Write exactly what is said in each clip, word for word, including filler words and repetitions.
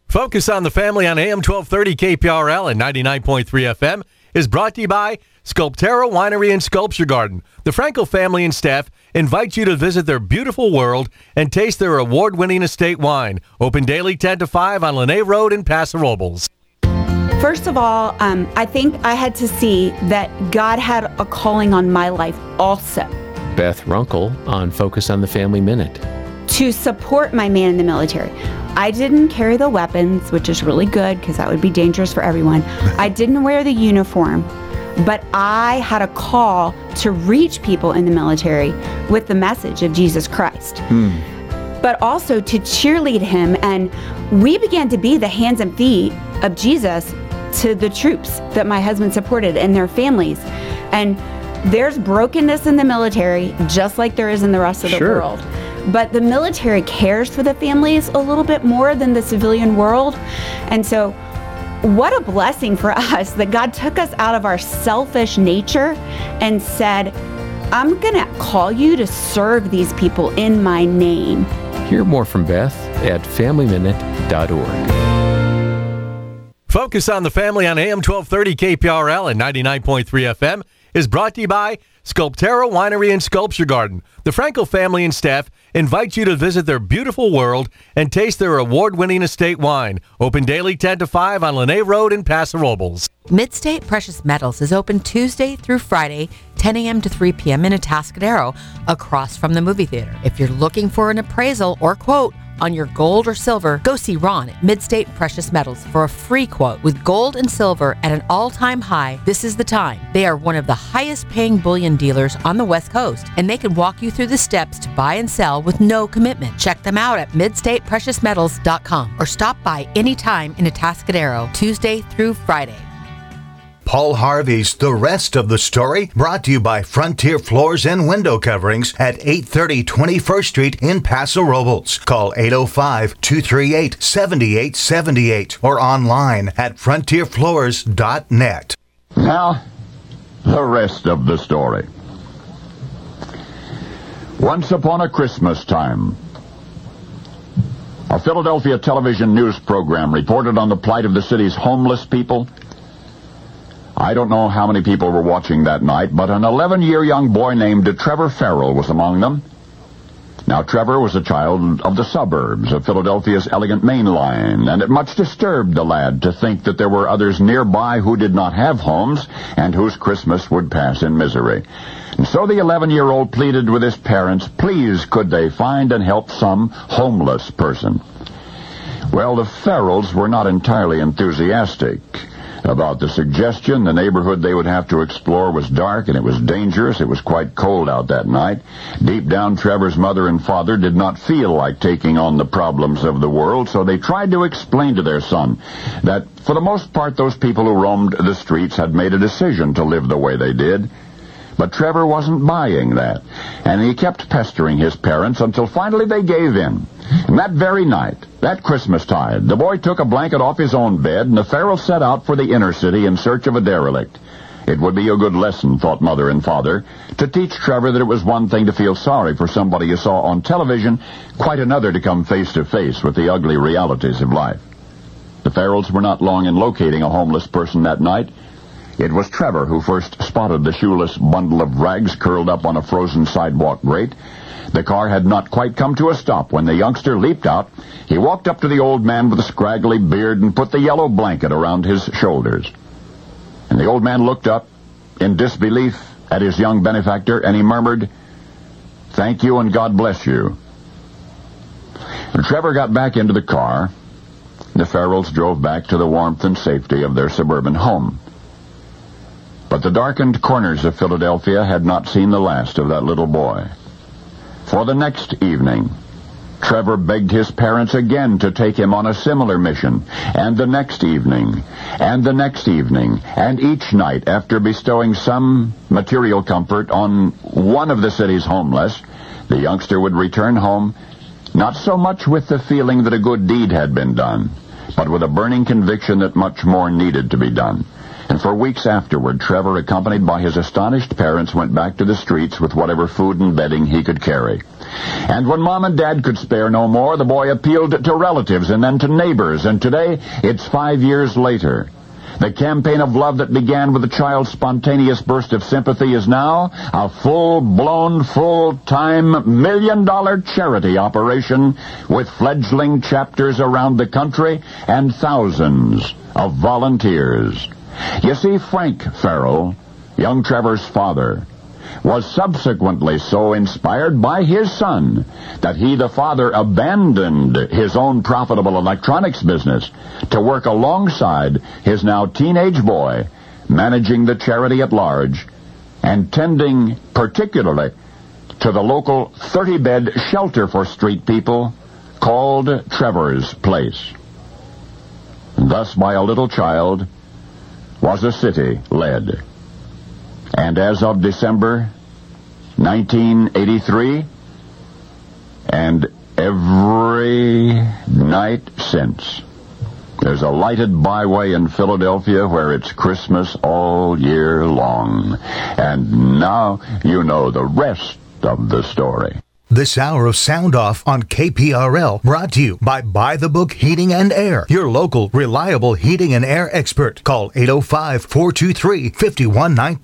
Focus on the Family on A M twelve thirty K P R L and ninety-nine point three F M is brought to you by Sculptera Winery and Sculpture Garden. The Franco family and staff invite you to visit their beautiful world and taste their award-winning estate wine. Open daily ten to five on Lene Road in Paso Robles. First of all, um, I think I had to see that God had a calling on my life also. Beth Runkle on Focus on the Family Minute. To support my man in the military. I didn't carry the weapons, which is really good because that would be dangerous for everyone. I didn't wear the uniform, but I had a call to reach people in the military with the message of Jesus Christ. Hmm. But also to cheerlead him, and we began to be the hands and feet of Jesus to the troops that my husband supported and their families. And there's brokenness in the military, just like there is in the rest of the Sure. world. But the military cares for the families a little bit more than the civilian world. And so what a blessing for us that God took us out of our selfish nature and said, I'm going to call you to serve these people in my name. Hear more from Beth at family minute dot org. Focus on the Family on A M twelve thirty K P R L and ninety-nine point three F M is brought to you by Sculptera Winery and Sculpture Garden. The Franco family and staff invite you to visit their beautiful world and taste their award-winning estate wine. Open daily ten to five on Lene Road in Paso Robles. Midstate Precious Metals is open Tuesday through Friday, ten a.m. to three p.m. in Atascadero, across from the movie theater. If you're looking for an appraisal or quote on your gold or silver, go see Ron at Midstate Precious Metals for a free quote. With gold and silver at an all-time high, this is the time. They are one of the highest-paying bullion dealers on the West Coast, and they can walk you through the steps to buy and sell with no commitment. Check them out at midstate precious metals dot com or stop by anytime in Atascadero, Tuesday through Friday. Paul Harvey's The Rest of the Story, brought to you by Frontier Floors and Window Coverings at eight thirty twenty-first Street in Paso Robles. Call eight oh five, two three eight, seven eight seven eight or online at frontier floors dot net. Now, the rest of the story. Once upon a Christmas time, a Philadelphia television news program reported on the plight of the city's homeless people. I don't know how many people were watching that night, but an eleven-year young boy named Trevor Farrell was among them. Now, Trevor was a child of the suburbs of Philadelphia's elegant main line, and it much disturbed the lad to think that there were others nearby who did not have homes and whose Christmas would pass in misery. And so the eleven-year-old pleaded with his parents, please could they find and help some homeless person. Well, the Farrells were not entirely enthusiastic about the suggestion. The neighborhood they would have to explore was dark and it was dangerous. It was quite cold out that night. Deep down, Trevor's mother and father did not feel like taking on the problems of the world, so they tried to explain to their son that, for the most part, those people who roamed the streets had made a decision to live the way they did. But Trevor wasn't buying that, and he kept pestering his parents until finally they gave in. And that very night, that Christmastide, the boy took a blanket off his own bed, and the Farrells set out for the inner city in search of a derelict. It would be a good lesson, thought mother and father, to teach Trevor that it was one thing to feel sorry for somebody you saw on television, quite another to come face to face with the ugly realities of life. The Farrells were not long in locating a homeless person that night. It was Trevor who first spotted the shoeless bundle of rags curled up on a frozen sidewalk grate. The car had not quite come to a stop when the youngster leaped out. He walked up to the old man with a scraggly beard and put the yellow blanket around his shoulders. And the old man looked up in disbelief at his young benefactor, and he murmured, "Thank you and God bless you." And Trevor got back into the car. The Farrells drove back to the warmth and safety of their suburban home. But the darkened corners of Philadelphia had not seen the last of that little boy. For the next evening, Trevor begged his parents again to take him on a similar mission, and the next evening, and the next evening, and each night, after bestowing some material comfort on one of the city's homeless, the youngster would return home, not so much with the feeling that a good deed had been done, but with a burning conviction that much more needed to be done. And for weeks afterward, Trevor, accompanied by his astonished parents, went back to the streets with whatever food and bedding he could carry. And when Mom and Dad could spare no more, the boy appealed to relatives and then to neighbors, and today it's five years later. The campaign of love that began with a child's spontaneous burst of sympathy is now a full-blown, full-time, million-dollar charity operation with fledgling chapters around the country and thousands of volunteers. You see, Frank Farrell, young Trevor's father, was subsequently so inspired by his son that he, the father, abandoned his own profitable electronics business to work alongside his now teenage boy, managing the charity at large and tending particularly to the local thirty-bed shelter for street people called Trevor's Place. Thus, by a little child, was a city led. And as of December nineteen eighty-three, and every night since, there's a lighted byway in Philadelphia where it's Christmas all year long. And now you know the rest of the story. This hour of Sound Off on K P R L brought to you by Buy the Book Heating and Air, your local reliable heating and air expert. Call eight oh five, four two three, five one one nine.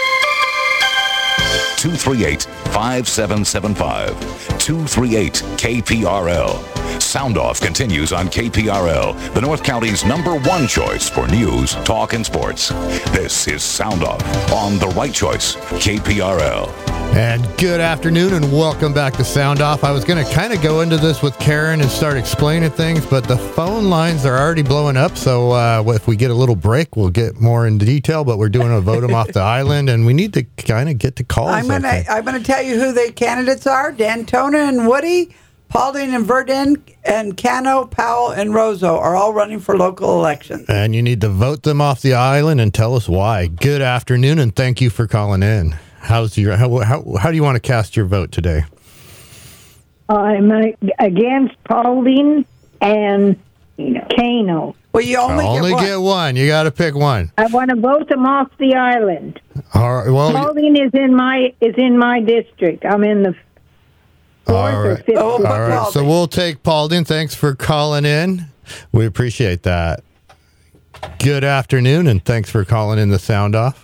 two three eight, five seven seven five. two three eight K P R L. Sound Off continues on K P R L, the North County's number one choice for news, talk, and sports. This is Sound Off on The Right Choice, K P R L. And good afternoon and welcome back to Sound Off. I was going to kind of go into this with Karen and start explaining things, but the phone lines are already blowing up, so uh, if we get a little break, we'll get more into detail, but we're doing a vote them off the island, and we need to kind of get to calls. I'm going to I'm going to tell you who the candidates are. Dantona and Woody, Paulding and Verdun, and Cano, Powell, and Roseau are all running for local elections. And you need to vote them off the island and tell us why. Good afternoon, and thank you for calling in. How's your how, how how do you want to cast your vote today? I'm uh, against Paulding and Cano. Well, you only, only get, one. get one. You got to pick one. I want to vote them off the island. All right. Well, Paulding is in my is in my district. I'm in the fourth all or right. fifth. Oh, All right. So we'll take Paulding. Thanks for calling in. We appreciate that. Good afternoon, and thanks for calling in the Sound Off.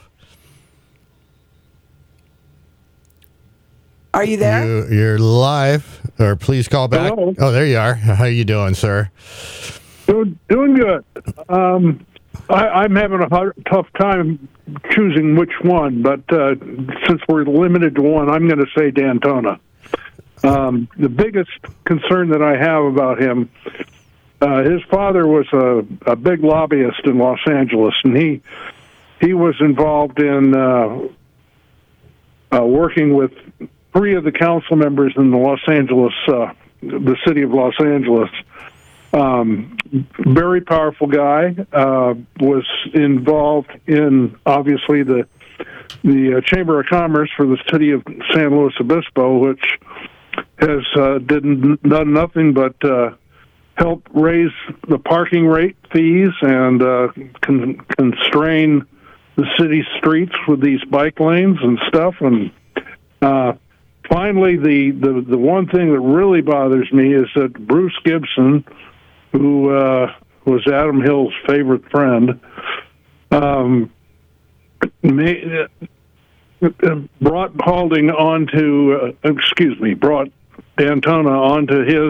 Are you there? You, you're live, or please call back. Hello. Oh, there you are. How you doing, sir? Doing, doing good. Um, I, I'm having a hard, tough time choosing which one, but uh, since we're limited to one, I'm going to say Dantona. Um, the biggest concern that I have about him, uh, his father was a, a big lobbyist in Los Angeles, and he he was involved in uh, uh, working with three of the council members in the Los Angeles, uh, the city of Los Angeles. Um, very powerful guy, uh, was involved in, obviously, the the uh, Chamber of Commerce for the city of San Luis Obispo, which has uh, didn't, done nothing but uh, help raise the parking rate fees and uh, con- constrain the city streets with these bike lanes and stuff. And uh, finally, the, the, the one thing that really bothers me is that Bruce Gibson, who uh, was Adam Hill's favorite friend, um, may, uh, brought Paulding onto, uh, excuse me, brought Dantona onto his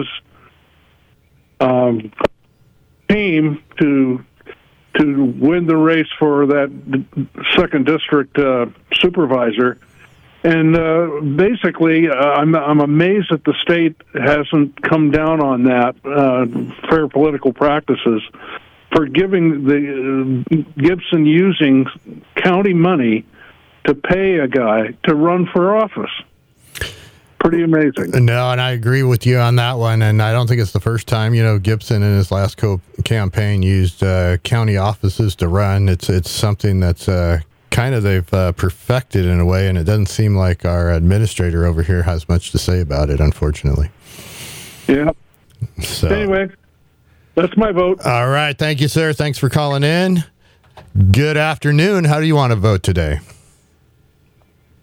um, team to to win the race for that second district uh, supervisor. And uh, basically, uh, I'm, I'm amazed that the state hasn't come down on that, uh, fair political practices, for giving the uh, Gibson using county money to pay a guy to run for office. Pretty amazing. No, and I agree with you on that one. And I don't think it's the first time, you know, Gibson in his last co- campaign used uh, county offices to run. It's it's something that's uh, kind of they've uh, perfected in a way, and it doesn't seem like our administrator over here has much to say about it, unfortunately. Yeah. So anyway, that's my vote. All right. Thank you, sir. Thanks for calling in. Good afternoon. How do you want to vote today?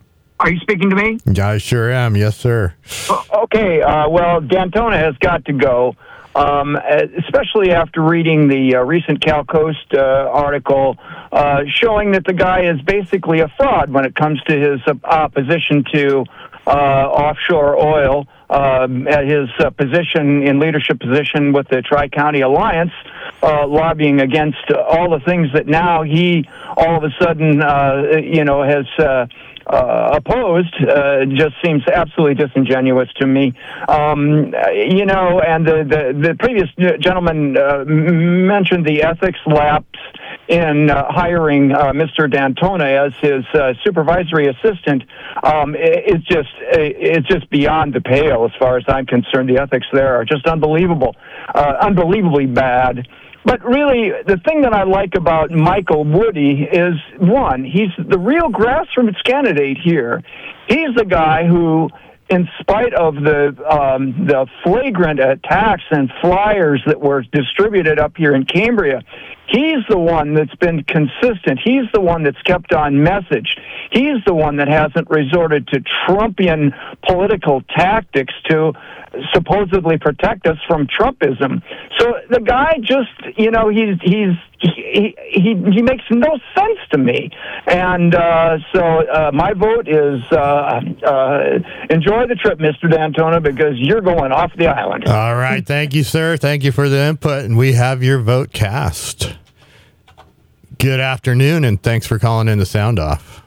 Are you speaking to me? I sure am. Yes, sir. Okay. Uh, well, Dantona has got to go, um, especially after reading the uh, recent Cal Coast uh, article uh, showing that the guy is basically a fraud when it comes to his uh, opposition to uh, offshore oil. Um, at his uh, position in leadership position with the Tri-County Alliance, uh, lobbying against uh, all the things that now he all of a sudden, uh, you know, has uh, uh, opposed, uh, just seems absolutely disingenuous to me. Um, you know, and the, the, the previous gentleman uh, mentioned the ethics lapse in uh, hiring uh, Mister Dantona as his uh, supervisory assistant. Um, it, it's just it's just beyond the pale as far as I'm concerned. The ethics there are just unbelievable, uh, unbelievably bad. But really, the thing that I like about Michael Woody is, one, he's the real grassroots candidate here. He's the guy who, in spite of the um, the flagrant attacks and flyers that were distributed up here in Cambria, he's the one that's been consistent. He's the one that's kept on message. He's the one that hasn't resorted to Trumpian political tactics to supposedly protect us from Trumpism. So the guy just, you know, he's he's he he, he makes no sense to me. And uh, so uh, my vote is uh, uh, enjoy the trip, Mister Dantona, because you're going off the island. All right. Thank you, sir. Thank you for the input. And we have your vote cast. Good afternoon, and thanks for calling in the Sound Off.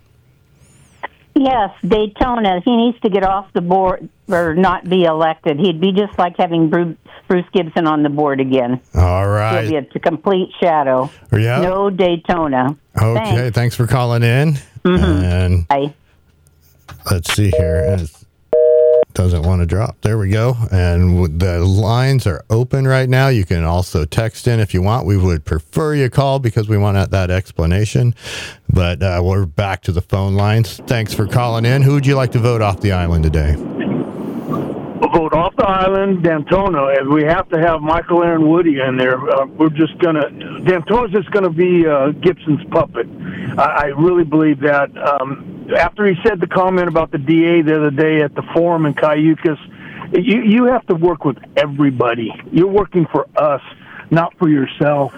Yes, Daytona. He needs to get off the board or not be elected. He'd be just like having Bruce, Bruce Gibson on the board again. All right. He'll be a complete shadow. Yeah. No Daytona. Okay, Thanks, thanks for calling in. Mm-hmm. And Bye. Let's see here. It doesn't want to drop. There we go. And the lines are open right now. You can also text in if you want. We would prefer you call because we want that explanation. But uh, we're back to the phone lines. Thanks for calling in. Who would you like to vote off the island today? Vote off the island, Dantona. And we have to have Michael Aaron Woody in there. Uh, we're just going to, Dantona's just going to be uh, Gibson's puppet. I, I really believe that. Um, after he said the comment about the D A the other day at the forum in Cayucas, you, you have to work with everybody. You're working for us, not for yourself.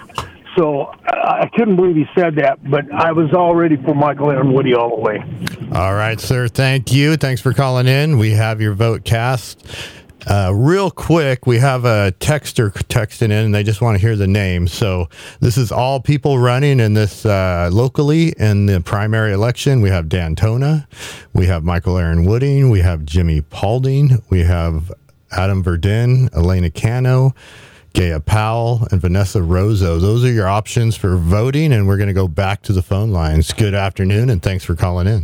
So I couldn't believe he said that, but I was all ready for Michael Aaron Woody all the way. All right, sir. Thank you. Thanks for calling in. We have your vote cast. Uh, real quick, we have a texter texting in, and they just want to hear the name. So this is all people running in this uh, locally in the primary election. We have Dantona, we have Michael Aaron Wooding, we have Jimmy Paulding, we have Adam Verdin, Elena Cano, Gaya Powell, and Vanessa Rozo. Those are your options for voting, and we're going to go back to the phone lines. Good afternoon, and thanks for calling in.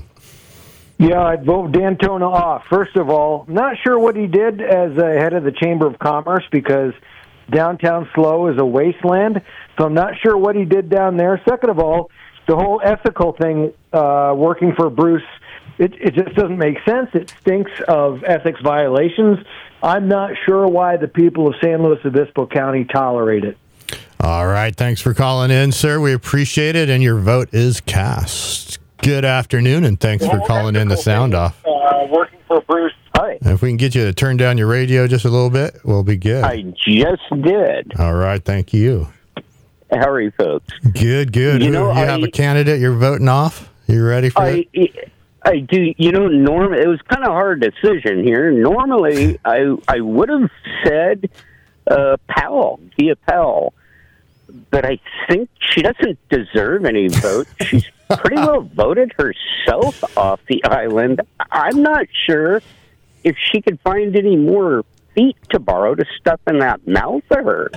Yeah, I'd vote Dantona off. First of all, not sure what he did as a head of the Chamber of Commerce because downtown SLO is a wasteland, so I'm not sure what he did down there. Second of all, the whole ethical thing uh, working for Bruce, it, it just doesn't make sense. It stinks of ethics violations. I'm not sure why the people of San Luis Obispo County tolerate it. All right, thanks for calling in, sir. We appreciate it, and your vote is cast. Good afternoon, and thanks for calling in the Sound Off. Uh, working for Bruce. Hi. If we can get you to turn down your radio just a little bit, we'll be good. I just did. All right, thank you. How are you folks? Good, good. You Who, know, you I, have a candidate you're voting off? You ready for I, it? I do. You know, norm. It was kind of a hard decision here. Normally, I I would have said uh, Powell, Gia Powell, but I think she doesn't deserve any votes. She's pretty well voted herself off the island. I'm not sure if she could find any more feet to borrow to stuff in that mouth of hers.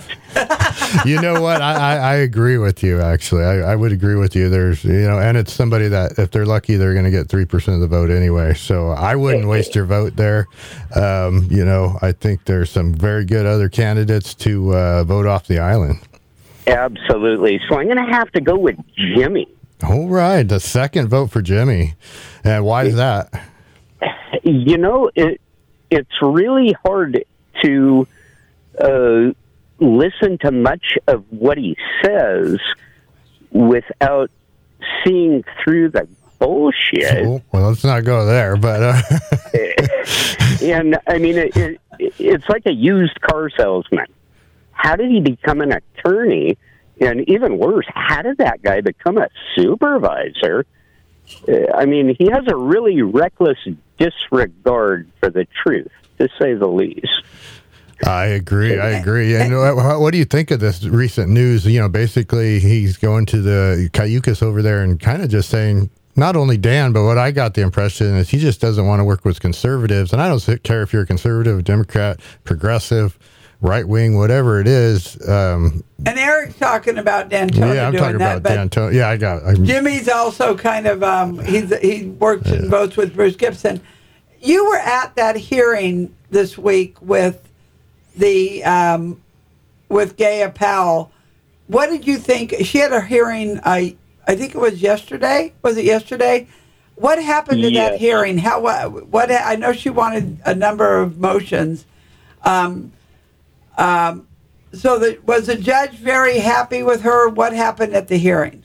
You know what? I, I, I agree with you, actually. I, I would agree with you. There's, you know, and it's somebody that, if they're lucky, they're going to get three percent of the vote anyway. So I wouldn't waste your vote there. Um, you know, I think there's some very good other candidates to uh, vote off the island. Absolutely. So I'm going to have to go with Jimmy. All right. The second vote for Jimmy. And why is that? You know, it it's really hard to uh, listen to much of what he says without seeing through the bullshit. Well, well, let's not go there, but uh... and I mean, it, it, it's like a used car salesman. How did he become an attorney? And even worse, how did that guy become a supervisor? Uh, I mean, he has a really reckless disregard for the truth, to say the least. I agree. I agree. And what, what do you think of this recent news? You know, basically, he's going to the Cayucas over there and kind of just saying, not only Dan, but what I got the impression is he just doesn't want to work with conservatives. And I don't care if you're a conservative, Democrat, progressive, right wing, whatever it is. Um, and Eric's talking about D'Antona yeah, I'm doing talking that, about D'Antona. Yeah, I got. I'm, Jimmy's also kind of um, he's he works yeah. and votes with Bruce Gibson. You were at that hearing this week with the um, with Gaya Powell. What did you think? She had a hearing. I I think it was yesterday. Was it yesterday? What happened to yes. that hearing? How what, what? I know she wanted a number of motions. Um, um, so the, was the judge very happy with her? What happened at the hearing?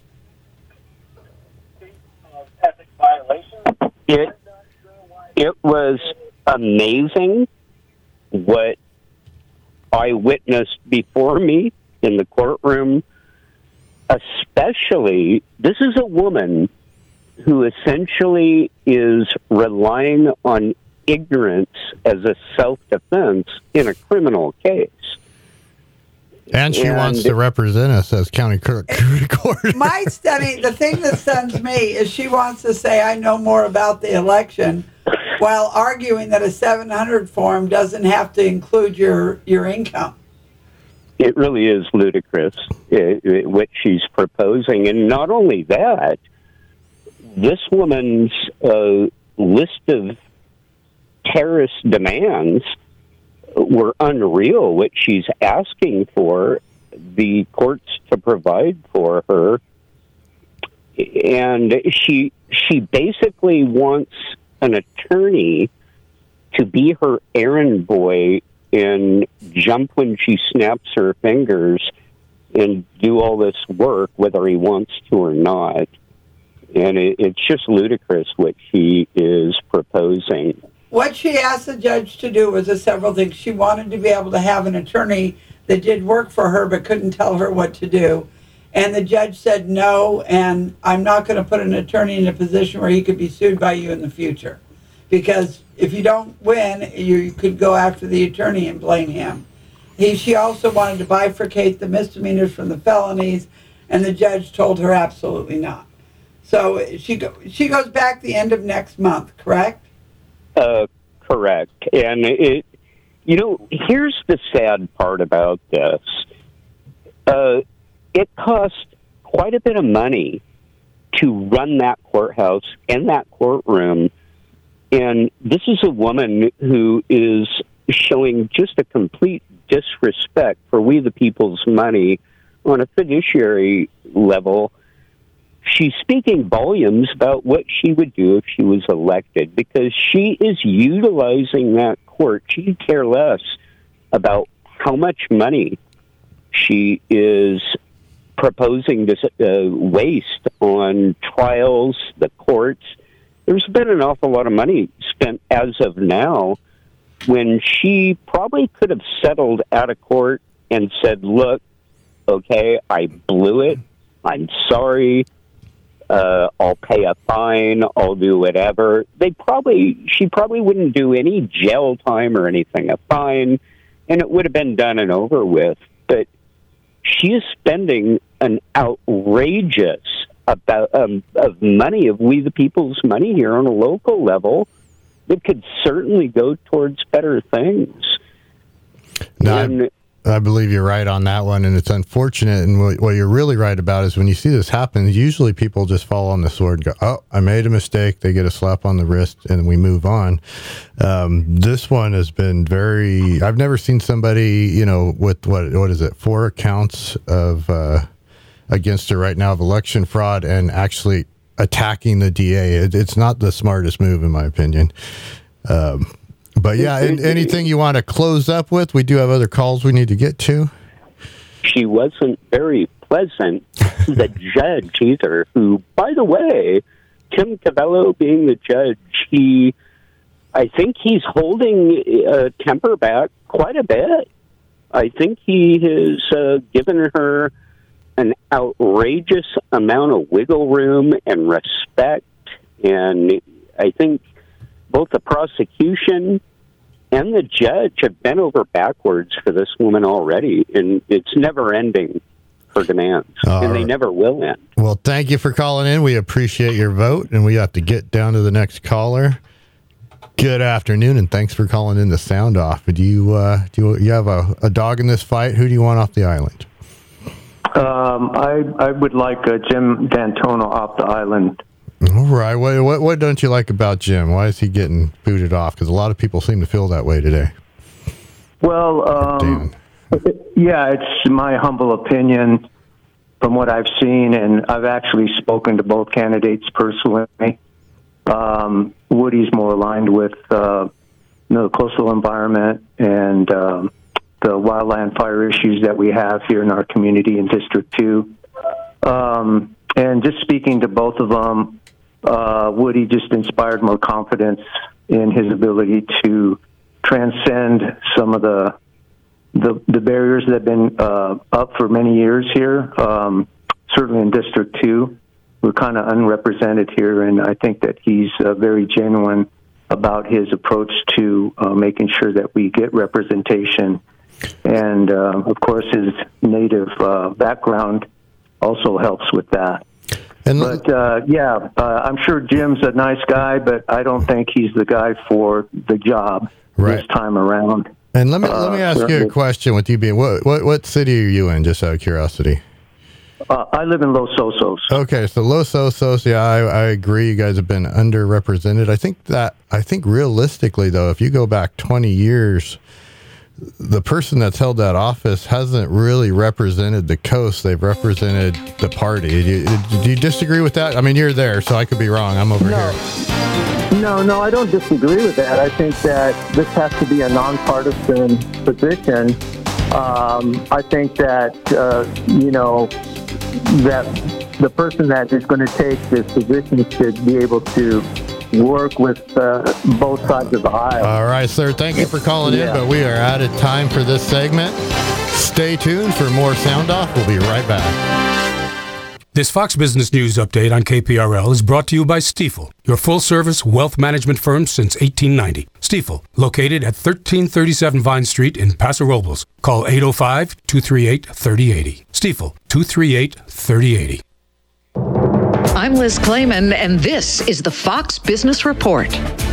It it was amazing what I witnessed before me in the courtroom. Especially, this is a woman who essentially is relying on ignorance as a self-defense in a criminal case. And she and wants to represent us as county clerk. My stunning, the thing that stuns me is she wants to say, I know more about the election, while arguing that a seven hundred form doesn't have to include your, your income. It really is ludicrous, it, it, what she's proposing. And not only that, this woman's uh, list of terrorist demands were unreal, what she's asking for the courts to provide for her. And she she basically wants an attorney to be her errand boy and jump when she snaps her fingers and do all this work, whether he wants to or not. And it, it's just ludicrous what she is proposing. What she asked the judge to do was a several things. She wanted to be able to have an attorney that did work for her but couldn't tell her what to do. And the judge said no, and I'm not going to put an attorney in a position where he could be sued by you in the future. Because if you don't win, you could go after the attorney and blame him. He, she also wanted to bifurcate the misdemeanors from the felonies, and the judge told her absolutely not. So she go, she goes back the end of next month, correct? Uh, correct. And it, you know, here's the sad part about this. Uh, it cost quite a bit of money to run that courthouse and that courtroom. And this is a woman who is showing just a complete disrespect for we the people's money on a fiduciary level. She's speaking volumes about what she would do if she was elected, because she is utilizing that court. She could care less about how much money she is proposing to uh, waste on trials, the courts. There's been an awful lot of money spent as of now when she probably could have settled out of court and said, look, okay, I blew it. I'm sorry. Uh, I'll pay a fine. I'll do whatever. They probably, she probably wouldn't do any jail time or anything, a fine, and it would have been done and over with. But she is spending an outrageous about um, of money, of we the people's money here on a local level that could certainly go towards better things. No, and, I, I believe you're right on that one, and it's unfortunate. And what, what you're really right about is when you see this happen, usually people just fall on the sword and go, oh, I made a mistake. They get a slap on the wrist, and we move on. Um, this one has been very, I've never seen somebody, you know, with what what is it, four counts of uh, against her right now of election fraud and actually attacking the D A. It, it's not the smartest move, in my opinion. Um, but yeah, and anything you want to close up with? We do have other calls we need to get to. She wasn't very pleasant to the judge either, who, by the way, Tim Cavello being the judge, he, I think he's holding uh, temper back quite a bit. I think he has uh, given her an outrageous amount of wiggle room and respect, and I think both the prosecution and the judge have bent over backwards for this woman already, and it's never ending, her demands, All and they right. never will end. Well, thank you for calling in. We appreciate your vote, and we have to get down to the next caller. Good afternoon, and thanks for calling in the Sound Off. Do you uh, do you, you have a, a dog in this fight? Who do you want off the island? Um, I I would like uh, Jim D'Antona off the island. All right. What, what what don't you like about Jim? Why is he getting booted off? Because a lot of people seem to feel that way today. Well, um, yeah, it's my humble opinion from what I've seen, and I've actually spoken to both candidates personally. Um, Woody's more aligned with uh, you know, the coastal environment and um, the wildland fire issues that we have here in our community in District two. Um, and just speaking to both of them, uh, Woody just inspired more confidence in his ability to transcend some of the the, the barriers that have been uh, up for many years here, um, certainly in District two. We're kind of unrepresented here, and I think that he's uh, very genuine about his approach to uh, making sure that we get representation. And, uh, of course, his native uh, background also helps with that. And but, uh, yeah, uh, I'm sure Jim's a nice guy, but I don't think he's the guy for the job Right. this time around. And let me Uh, let me ask you certainly. a question. With you being what what what city are you in? Just out of curiosity. Uh, I live in Los Osos. Okay, so Los Osos, yeah, I, I agree. You guys have been underrepresented. I think that I think realistically, though, if you go back twenty years, the person that's held that office hasn't really represented the coast. They've represented the party. Do you, do you disagree with that? I mean, you're there, so I could be wrong. I'm over No. here. No, no, I don't disagree with that. I think that this has to be a nonpartisan position. Um, I think that, uh, you know, that the person that is going to take this position should be able to work with uh, both sides of the aisle. All right, sir. Thank you for calling Yeah. in, but we are out of time for this segment. Stay tuned for more Sound Off. We'll be right back. This Fox Business News update on K P R L is brought to you by Stifel, your full-service wealth management firm since eighteen ninety. Stifel, located at thirteen thirty-seven Vine Street in Paso Robles. Call eight oh five, two three eight, three oh eight oh. Stifel, two three eight, three oh eight oh. I'm Liz Clayman, and this is the Fox Business Report.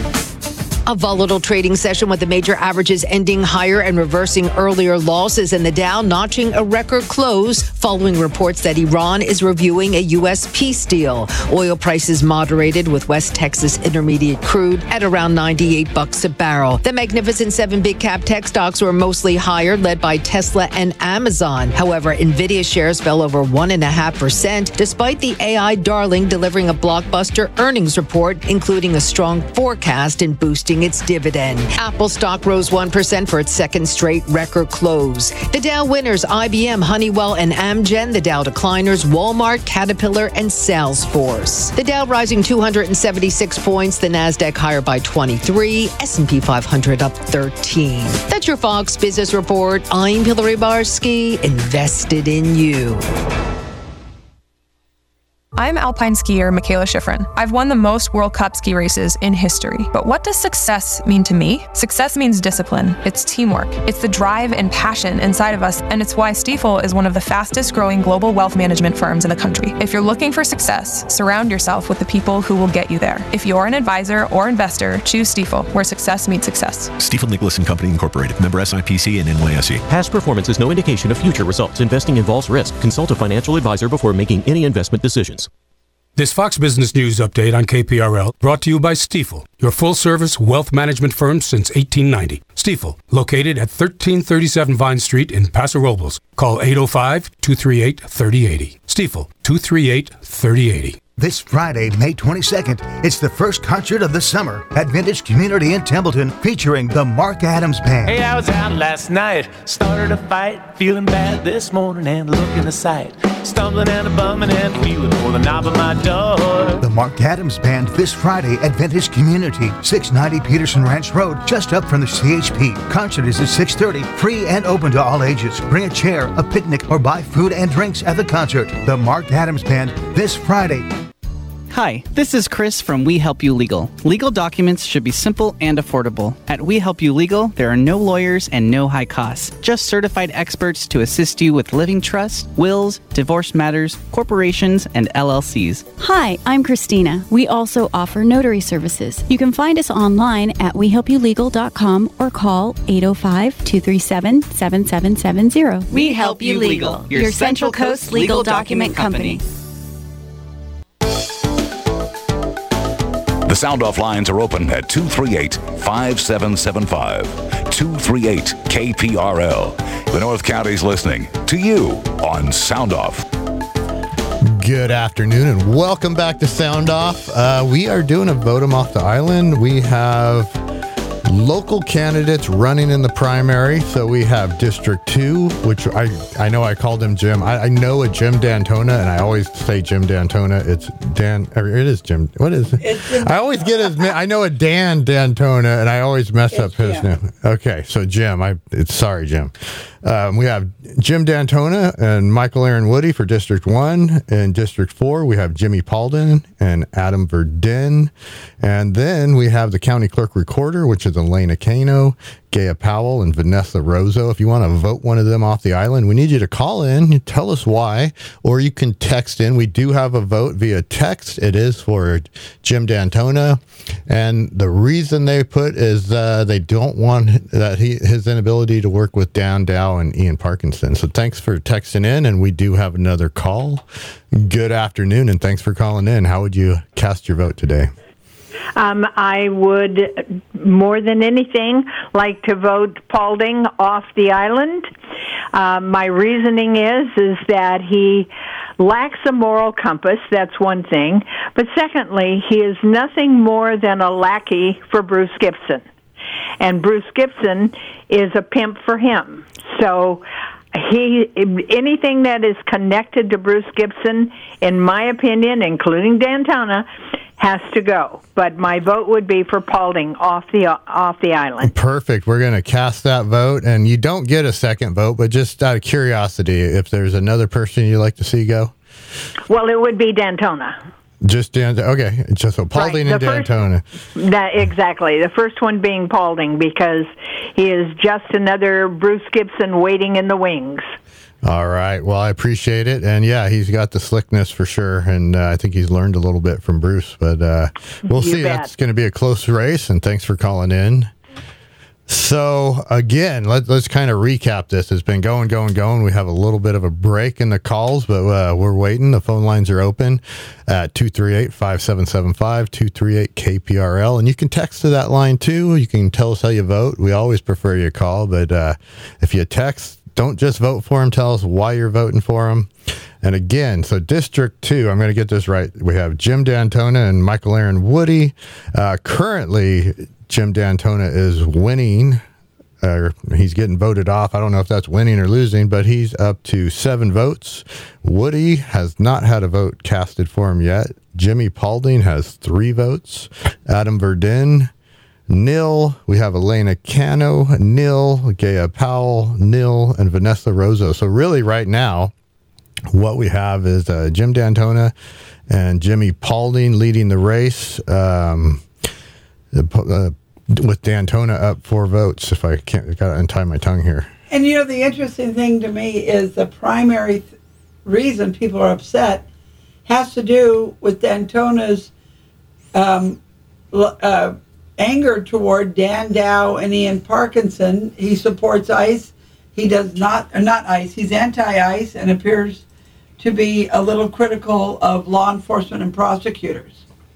A volatile trading session with the major averages ending higher and reversing earlier losses, and the Dow notching a record close following reports that Iran is reviewing a U S peace deal. Oil prices moderated with West Texas Intermediate crude at around ninety-eight bucks a barrel. The Magnificent Seven big cap tech stocks were mostly higher, led by Tesla and Amazon. However, Nvidia shares fell over one and a half percent, despite the A I darling delivering a blockbuster earnings report, including a strong forecast and boosting its dividend. Apple stock rose one percent for its second straight record close. The Dow winners, I B M, Honeywell, and Amgen. The Dow decliners, Walmart, Caterpillar, and Salesforce. The Dow rising two hundred seventy-six points, the NASDAQ higher by twenty-three, S and P five hundred up thirteen. That's your Fox Business Report. I'm Hillary Barsky, invested in you. I'm alpine skier Michaela Schifrin. I've won the most World Cup ski races in history. But what does success mean to me? Success means discipline. It's teamwork. It's the drive and passion inside of us, and it's why Stifel is one of the fastest growing global wealth management firms in the country. If you're looking for success, surround yourself with the people who will get you there. If you're an advisor or investor, choose Stifel, where success meets success. Stifel Nicholas and Company Incorporated. Member S I P C and N Y S E. Past performance is no indication of future results. Investing involves risk. Consult a financial advisor before making any investment decisions. This Fox Business News update on K P R L brought to you by Stifel, your full-service wealth management firm since eighteen ninety. Stifel, located at thirteen thirty-seven Vine Street in Paso Robles. Call eight oh five, two three eight, three oh eight oh. Stifel, two three eight, three oh eight oh. This Friday, May twenty-second, it's the first concert of the summer at Vintage Community in Templeton, featuring the Mark Adams Band. Hey, I was out last night, started a fight, feeling bad this morning and looking a sight. stumbling and a bumming and feeling for the knob of my door. The Mark Adams Band this Friday at Vintage Community, six ninety Peterson Ranch Road, just up from the C H P. Concert is at six thirty, free and open to all ages. Bring a chair, a picnic, or buy food and drinks at the concert. The Mark Adams Band this Friday. Hi, this is Chris from We Help You Legal. Legal documents should be simple and affordable. At We Help You Legal, there are no lawyers and no high costs. Just certified experts to assist you with living trusts, wills, divorce matters, corporations, and L L Cs. Hi, I'm Christina. We also offer notary services. You can find us online at we help you legal dot com or call eight oh five, two three seven, seven seven seven zero. We Help You Legal, your Central Coast legal document company. The Sound Off lines are open at two three eight, five seven seven five, two three eight K P R L. The North County's listening to you on Sound Off. Good afternoon and welcome back to Sound Off. Uh, we are doing a vote 'em off the island. We have local candidates running in the primary. So we have District two, which I, I know I called him Jim. I, I know a Jim Dantona, and I always say Jim Dantona. It's Dan. It is Jim. What is it? I always get his I know a Dan Dantona, and I always mess up his Jim. name. Okay, so Jim. I it's sorry, Jim. Um, we have Jim Dantona and Michael Aaron Woody for District one. In District four, we have Jimmy Paulden and Adam Verdin. And then we have the County Clerk Recorder, which is Elena Cano, Gaya Powell, and Vanessa Rosso. If you want to vote one of them off the island, we need you to call in, tell us why, or you can text in. We do have a vote via text. It is for Jim Dantona. And the reason they put is uh, they don't want that he his inability to work with Dan Dow and Ian Parkinson. So thanks for texting in, and we do have another call. Good afternoon, and thanks for calling in. How would you cast your vote today? Um, I would, more than anything, like to vote Paulding off the island. Uh, my reasoning is is that he lacks a moral compass. That's one thing. But secondly, he is nothing more than a lackey for Bruce Gibson. And Bruce Gibson is a pimp for him. So he anything that is connected to Bruce Gibson, in my opinion, including Dantona, has to go. But my vote would be for Paulding off the off the island. Perfect. We're going to cast that vote, and you don't get a second vote, but just out of curiosity, if there's another person you'd like to see go? Well, it would be Dantona. Just Dan. Okay, just so Paulding right, and Dantona. First, that exactly. The first one being Paulding, because he is just another Bruce Gibson waiting in the wings. All right. Well, I appreciate it. And yeah, he's got the slickness for sure. And uh, I think he's learned a little bit from Bruce. But uh, we'll you see. Bet. That's going to be a close race. And thanks for calling in. So, again, let, let's kind of recap this. It's been going, going, going. We have a little bit of a break in the calls, but uh, we're waiting. The phone lines are open at two three eight, five seven seven five, two three eight K P R L. And you can text to that line, too. You can tell us how you vote. We always prefer you call. But uh, if you text, don't just vote for him. Tell us why you're voting for him. And again, so District two, I'm going to get this right. We have Jim Dantona and Michael Aaron Woody. Uh, currently, Jim Dantona is winning. Uh, he's getting voted off. I don't know if that's winning or losing, but he's up to seven votes. Woody has not had a vote casted for him yet. Jimmy Paulding has three votes. Adam Verdin, nil. We have Elena Cano, nil. Gaya Powell, nil. And Vanessa Rosso. So really right now, what we have is uh, Jim Dantona and Jimmy Paulding leading the race, um, uh, with Dantona up four votes. If I can't, I got to untie my tongue here. And you know, the interesting thing to me is the primary th- reason people are upset has to do with Dantona's um, uh, anger toward Dan Dow and Ian Parkinson. He supports ICE. He does not, or not ICE, he's anti-ICE and appears to be a little critical of law enforcement and prosecutors.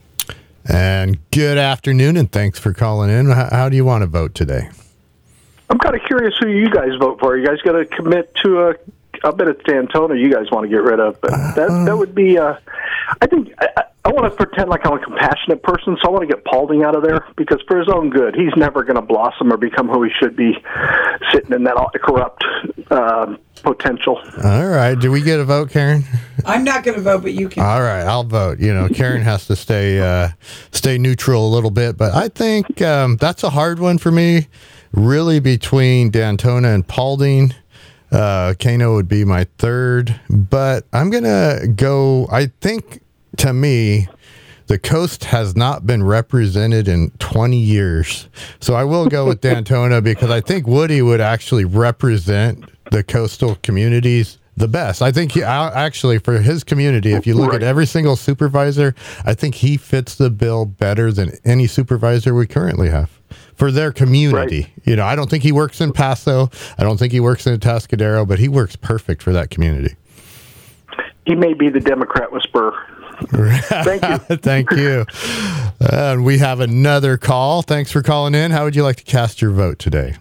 And good afternoon, and thanks for calling in. How, how do you want to vote today? I'm kind of curious who you guys vote for. You guys got to commit to a, I bet it's Dantona you guys want to get rid of, but that that would be, uh, I think, I, I want to pretend like I'm a compassionate person, so I want to get Paulding out of there, because for his own good, he's never going to blossom or become who he should be, sitting in that corrupt uh, potential. All right. Do we get a vote, Karen? I'm not going to vote, but you can. All right, I'll vote. You know, Karen has to stay uh, stay neutral a little bit, but I think um, that's a hard one for me. Really, between Dantona and Paulding, uh, Kano would be my third. But I'm gonna go. I think to me, the coast has not been represented in twenty years, so I will go with Dantona because I think Woody would actually represent the coastal communities the best. I think he actually, for his community, if you look right. at every single supervisor, I think he fits the bill better than any supervisor we currently have for their community. Right. You know, I don't think he works in Paso. I don't think he works in Atascadero, but he works perfect for that community. He may be the Democrat whisperer. Thank you. Thank you. And uh, we have another call. Thanks for calling in. How would you like to cast your vote today?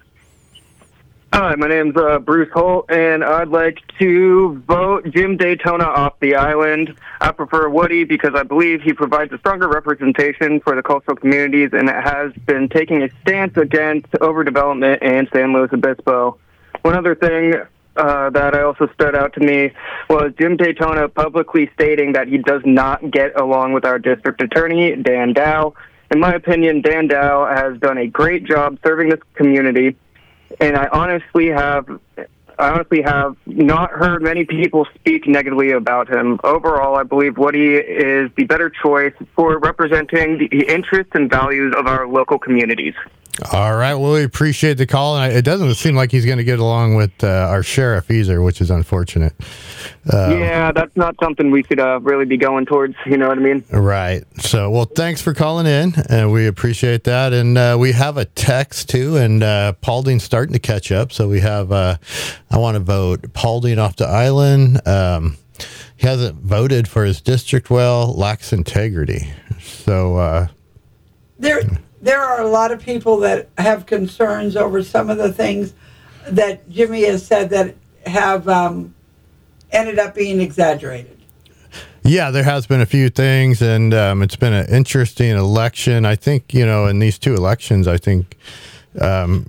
Hi, my name's uh, Bruce Holt, and I'd like to vote Jim Daytona off the island. I prefer Woody because I believe he provides a stronger representation for the coastal communities and has been taking a stance against overdevelopment in San Luis Obispo. One other thing uh, that I also stood out to me was Jim Daytona publicly stating that he does not get along with our district attorney, Dan Dow. In my opinion, Dan Dow has done a great job serving this community. And I honestly have, I honestly have not heard many people speak negatively about him. Overall, I believe Woody is the better choice for representing the interests and values of our local communities. All right. Well, we appreciate the call. And it doesn't seem like he's going to get along with uh, our sheriff either, which is unfortunate. Uh, yeah, that's not something we should uh, really be going towards. You know what I mean? Right. So, well, thanks for calling in, and we appreciate that. And uh, we have a text, too, and uh, Paulding's starting to catch up. So we have, uh, I want to vote Paulding off the island. Um, he hasn't voted for his district well, lacks integrity. So, uh, there... There are a lot of people that have concerns over some of the things that Jimmy has said that have um, ended up being exaggerated. Yeah, there has been a few things, and um, it's been an interesting election. I think, you know, in these two elections, I think um,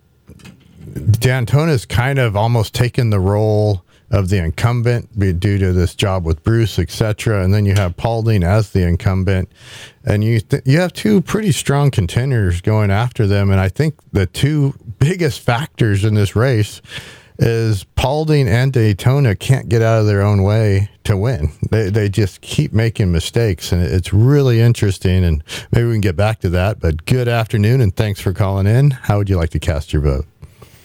Dantona's kind of almost taken the role of the incumbent due to this job with Bruce, et cetera. And then you have Paulding as the incumbent. And you th- you have two pretty strong contenders going after them. And I think the two biggest factors in this race is Paulding and Daytona can't get out of their own way to win. They they just keep making mistakes. And it's really interesting. And maybe we can get back to that. But good afternoon, and thanks for calling in. How would you like to cast your vote?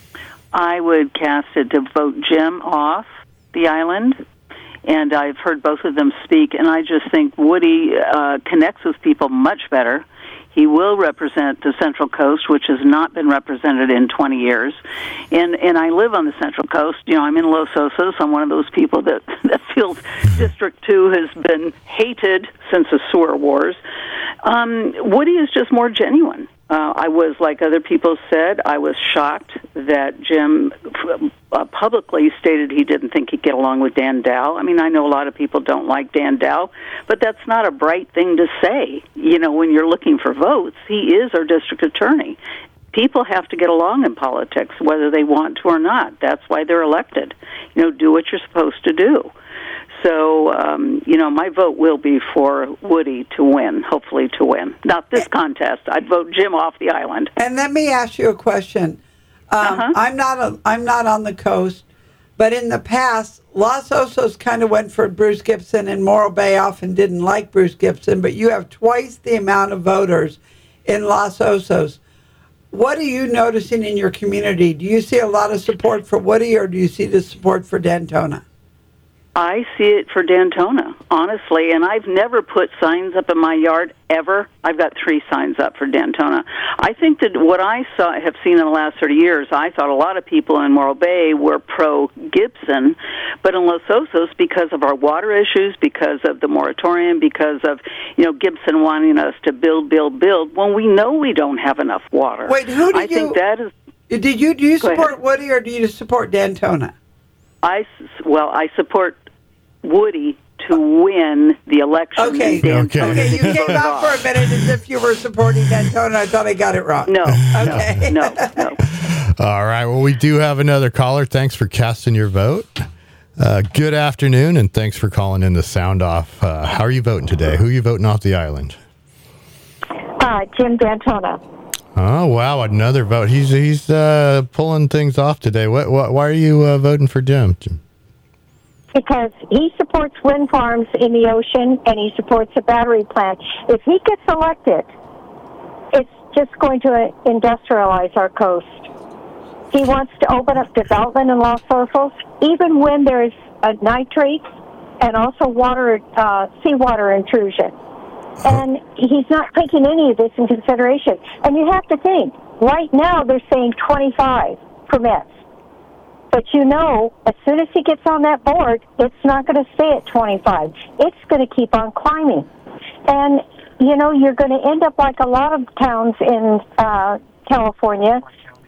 I would cast it to vote Jim off the island, and I've heard both of them speak, and I just think Woody uh, connects with people much better. He will represent the Central Coast, which has not been represented in twenty years. And and I live on the Central Coast. You know, I'm in Los Osos. I'm one of those people that, that feels District two has been hated since the sewer wars. Um, Woody is just more genuine. Uh, I was, like other people said, I was shocked that Jim uh, publicly stated he didn't think he'd get along with Dan Dow. I mean, I know a lot of people don't like Dan Dow, but that's not a bright thing to say. You know, when you're looking for votes, he is our district attorney. People have to get along in politics, whether they want to or not. That's why they're elected. You know, do what you're supposed to do. So, um, you know, my vote will be for Woody to win, hopefully to win. Not this contest. I'd vote Jim off the island. And let me ask you a question. Um, uh-huh. I'm not a, I'm not on the coast, but in the past, Los Osos kind of went for Bruce Gibson, and Morro Bay often didn't like Bruce Gibson, but you have twice the amount of voters in Los Osos. What are you noticing in your community? Do you see a lot of support for Woody, or do you see the support for Dantona? I see it for Dantona, honestly, and I've never put signs up in my yard ever. I've got three signs up for Dantona. I think that what I saw, have seen in the last thirty years, I thought a lot of people in Morro Bay were pro-Gibson, but in Los Osos, because of our water issues, because of the moratorium, because of, you know, Gibson wanting us to build, build, build, when we know we don't have enough water. Wait, who did I you... think that is... Did you, do you support ahead. Woody, or do you support Dantona? I, well, I support Woody to win the election. Okay, okay. okay. You came out for a minute as if you were supporting Dantona. I thought I got it wrong. No, okay. no, no, no. All right. Well, we do have another caller. Thanks for casting your vote. Uh, good afternoon, and thanks for calling in the Sound Off. Uh, how are you voting today? Who are you voting off the island? Uh, Jim Dantona. Oh, wow. Another vote. He's he's uh, pulling things off today. What, what, why are you uh, voting for Jim? Jim? Because he supports wind farms in the ocean, and he supports a battery plant. If he gets elected, it's just going to industrialize our coast. He wants to open up development in Los Osos, even when there's a nitrate and also water, uh, seawater intrusion. And he's not taking any of this in consideration. And you have to think, right now they're saying twenty-five permits. But you know, as soon as he gets on that board, it's not going to stay at twenty-five. It's going to keep on climbing. And, you know, you're going to end up like a lot of towns in uh, California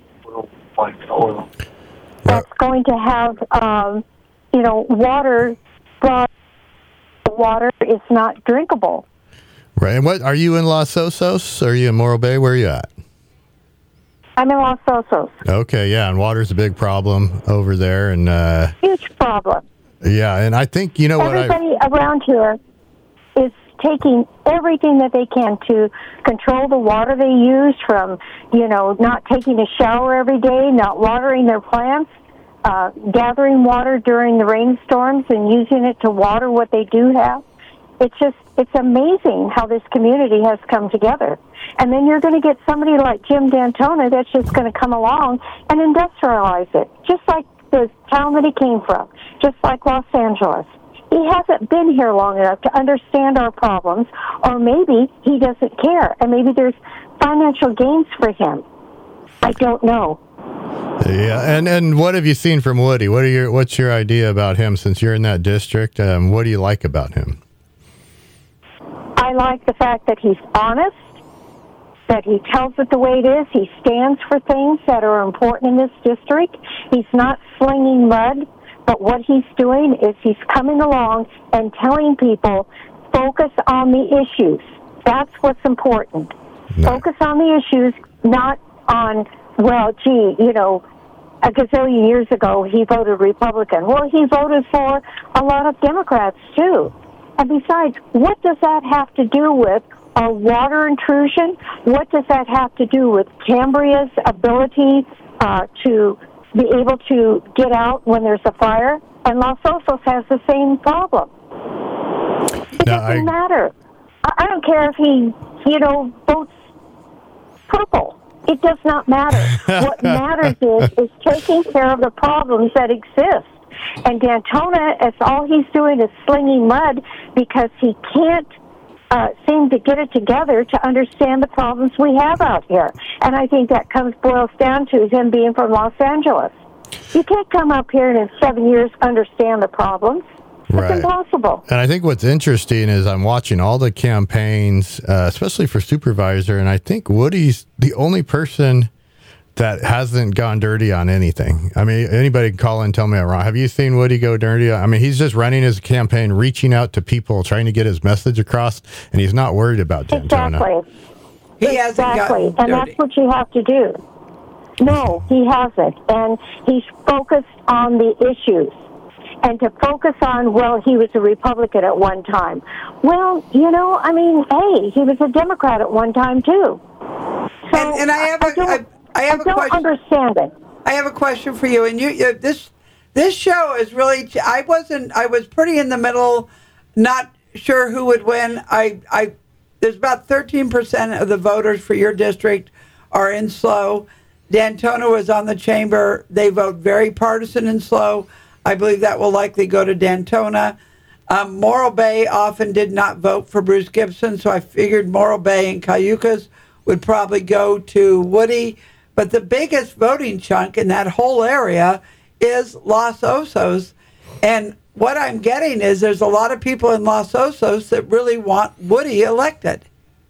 that's going to have, um, you know, water, but water is not drinkable. Right. And what, are you in Los Osos? Are you in Morro Bay? Where are you at? I'm in Los Osos. Okay, yeah, and water's a big problem over there. and uh, Huge problem. Yeah, and I think, you know Everybody what I... around here is taking everything that they can to control the water they use, from, you know, not taking a shower every day, not watering their plants, uh, gathering water during the rainstorms and using it to water what they do have. It's just, it's amazing how this community has come together. And then you're going to get somebody like Jim Dantona that's just going to come along and industrialize it, just like the town that he came from, just like Los Angeles. He hasn't been here long enough to understand our problems, or maybe he doesn't care, and maybe there's financial gains for him. I don't know. Yeah, and, and what have you seen from Woody? What are your What's your idea about him, since you're in that district? Um, what do you like about him? I like the fact that he's honest, that he tells it the way it is. He stands for things that are important in this district. He's not slinging mud, but what he's doing is he's coming along and telling people, focus on the issues. That's what's important. No. Focus on the issues, not on, well, gee, you know, a gazillion years ago he voted Republican. Well, he voted for a lot of Democrats, too. And besides, what does that have to do with our water intrusion? What does that have to do with Cambria's ability uh, to be able to get out when there's a fire? And Los Osos has the same problem. It no, doesn't I... matter. I, I don't care if he, you know, votes purple. It does not matter. What matters is, is taking care of the problems that exist. And Dantona, as all he's doing is slinging mud because he can't uh, seem to get it together to understand the problems we have out here. And I think that comes boils down to him being from Los Angeles. You can't come up here and in seven years understand the problems. It's right. impossible. And I think what's interesting is I'm watching all the campaigns, uh, especially for supervisor, and I think Woody's the only person that hasn't gone dirty on anything. I mean, anybody can call in and tell me I'm wrong. Have you seen Woody go dirty? I mean, he's just running his campaign, reaching out to people, trying to get his message across, and he's not worried about Dantona. Exactly. He exactly. And dirty. That's what you have to do. No, he hasn't. And he's focused on the issues. And to focus on, well, he was a Republican at one time. Well, you know, I mean, hey, he was a Democrat at one time, too. So and, and I have a... I don't, I have I a don't question. understand it. I have a question for you. And you, you, this this show is really. I wasn't. I was pretty in the middle, not sure who would win. I. I. There's about thirteen percent of the voters for your district are in SLO. Dantona was on the chamber. They vote very partisan in SLO. I believe that will likely go to Dantona. Um, Morro Bay often did not vote for Bruce Gibson, so I figured Morro Bay and Cayucas would probably go to Woody. But the biggest voting chunk in that whole area is Los Osos. And what I'm getting is there's a lot of people in Los Osos that really want Woody elected.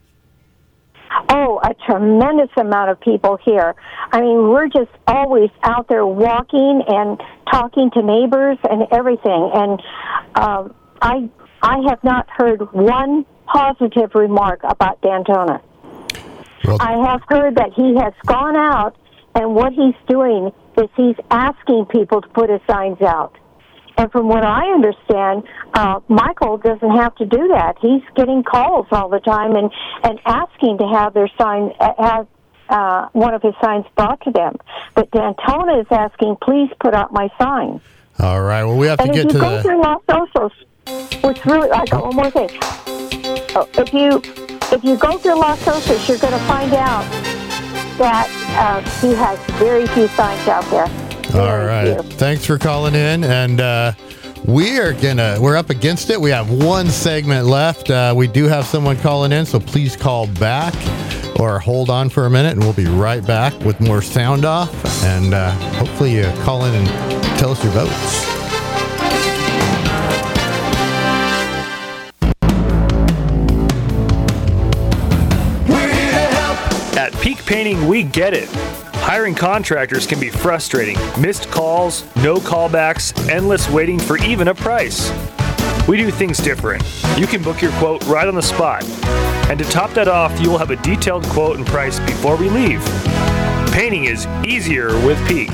Oh, a tremendous amount of people here. I mean, we're just always out there walking and talking to neighbors and everything. And um, I, I have not heard one positive remark about Dantona. Well, I have heard that he has gone out And what he's doing is he's asking people to put his signs out. And from what I understand, uh, Michael doesn't have to do that. He's getting calls all the time and, and asking to have their sign, have uh, one of his signs brought to them. But Dantona is asking, please put out my sign. All right. Well, we have to and get if to you go the... through Los Osos, which really, I got one more thing. Oh, if you if you go through Los Osos, you're going to find out that uh, he has very few signs out there. All right. Thanks for calling in. And uh, we are going to, we're up against it. We have one segment left. Uh, we do have someone calling in, so please call back or hold on for a minute, and we'll be right back with more Sound Off. And uh, hopefully you call in and tell us your votes. At Peak Painting, we get it. Hiring contractors can be frustrating. Missed calls, no callbacks, endless waiting for even a price. We do things different. You can book your quote right on the spot. And to top that off, you will have a detailed quote and price before we leave. Painting is easier with Peak.